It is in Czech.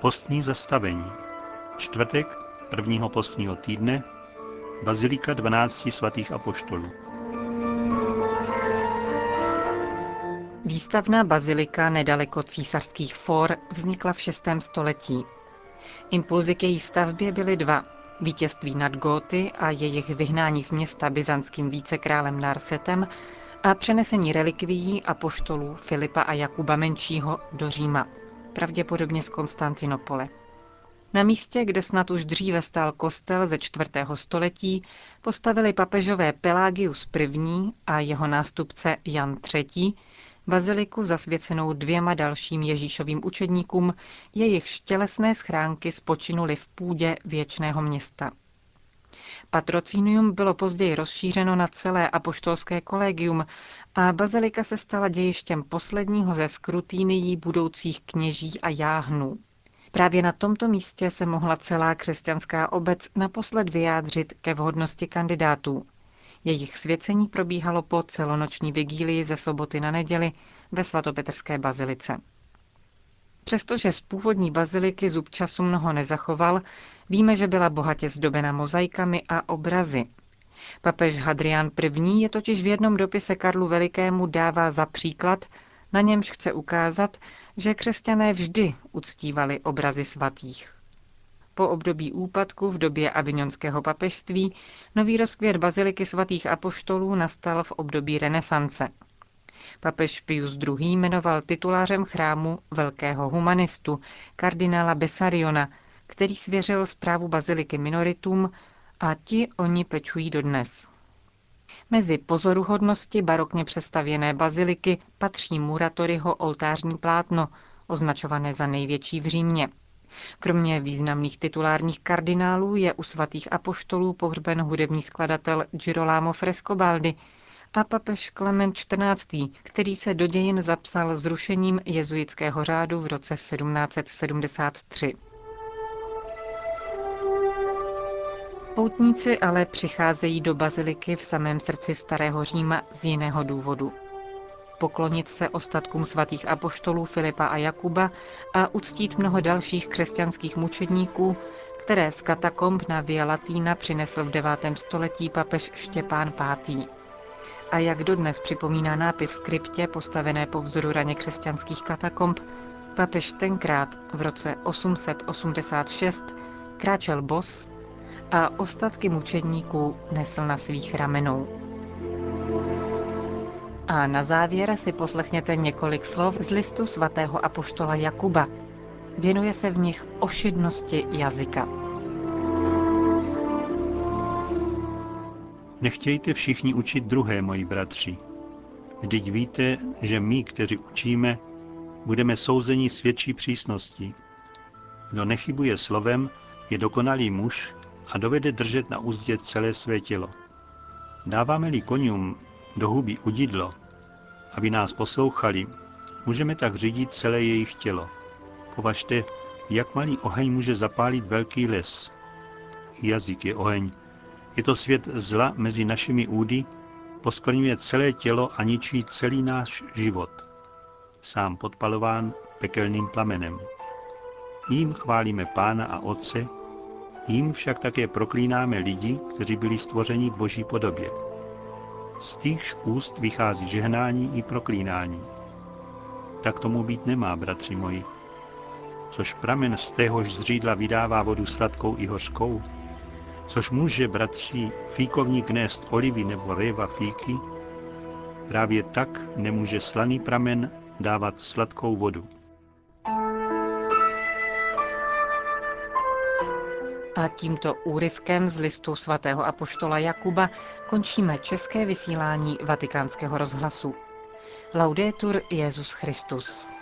Postní zastavení. Čtvrtek prvního postního týdne, bazilika 12 svatých apoštolů. Výstavná bazilika nedaleko Císařských for vznikla v 6. století. Impulzy k její stavbě byly dva. Vítězství nad Góty a jejich vyhnání z města byzantským vícekrálem Narsetem a přenesení relikvií apoštolů Filipa a Jakuba Menšího do Říma, pravděpodobně z Konstantinopole. Na místě, kde snad už dříve stál kostel ze 4. století, postavili papežové Pelagius I. A jeho nástupce Jan III. Baziliku zasvěcenou 2 dalším Ježíšovým učedníkům, jejichž tělesné schránky spočinuly v půdě věčného města. Patrocinium bylo později rozšířeno na celé apoštolské kolegium a bazilika se stala dějištěm posledního ze skrutínií budoucích kněží a jáhnů. Právě na tomto místě se mohla celá křesťanská obec naposled vyjádřit ke vhodnosti kandidátů. Jejich svěcení probíhalo po celonoční vigílii ze soboty na neděli ve svatopetrské bazilice. Přestože z původní baziliky zub času mnoho nezachoval, víme, že byla bohatě zdobena mozaikami a obrazy. Papež Hadrián I. je totiž v jednom dopise Karlu Velikému dává za příklad, na němž chce ukázat, že křesťané vždy uctívali obrazy svatých. Po období úpadku v době avignonského papežství nový rozkvět baziliky svatých apoštolů nastal v období renesance. Papež Pius II. Jmenoval titulářem chrámu velkého humanistu, kardinála Bessariona, který svěřil správu baziliky minoritům a ti o ní pečují dodnes. Mezi pozoruhodnosti barokně přestavěné baziliky patří Muratoriho oltářní plátno, označované za největší v Římě. Kromě významných titulárních kardinálů je u svatých apoštolů pohřben hudební skladatel Girolamo Frescobaldi a papež Klement XIV., který se do dějin zapsal zrušením jezuitského řádu v roce 1773. Poutníci ale přicházejí do baziliky v samém srdci Starého Říma z jiného důvodu. Poklonit se ostatkům svatých apoštolů Filipa a Jakuba a uctít mnoho dalších křesťanských mučedníků, které z katakomb na Via Latina přinesl v 9. století papež Štěpán V. A jak dodnes připomíná nápis v kryptě postavené po vzoru raně křesťanských katakomb, papež tenkrát v roce 886 kráčel bos a ostatky mučedníků nesl na svých ramenou. A na závěr si poslechněte několik slov z listu svatého apoštola Jakuba. Věnuje se v nich ošidnosti jazyka. Nechtějte všichni učit druhé, moji bratři. Vždyť víte, že my, kteří učíme, budeme souzeni s větší přísností. Kdo nechybuje slovem, je dokonalý muž a dovede držet na uzdě celé své tělo. Dáváme-li koňům do huby udidlo, aby nás poslouchali, můžeme tak řídit celé jejich tělo. Považte, jak malý oheň může zapálit velký les. Jazyk je oheň. Je to svět zla mezi našimi údy, poskvrňuje celé tělo a ničí celý náš život. Sám podpalován pekelným plamenem. Jím chválíme Pána a Otce, jím však také proklínáme lidi, kteří byli stvořeni v Boží podobě. Z týchž úst vychází žehnání i proklínání. Tak tomu být nemá, bratři moji. Což pramen z téhož zřídla vydává vodu sladkou i hořkou, což může, bratři, fíkovník nést olivy nebo réva fíky, právě tak nemůže slaný pramen dávat sladkou vodu. A tímto úryvkem z listu svatého apoštola Jakuba končíme české vysílání Vatikánského rozhlasu. Laudetur Jesus Christus.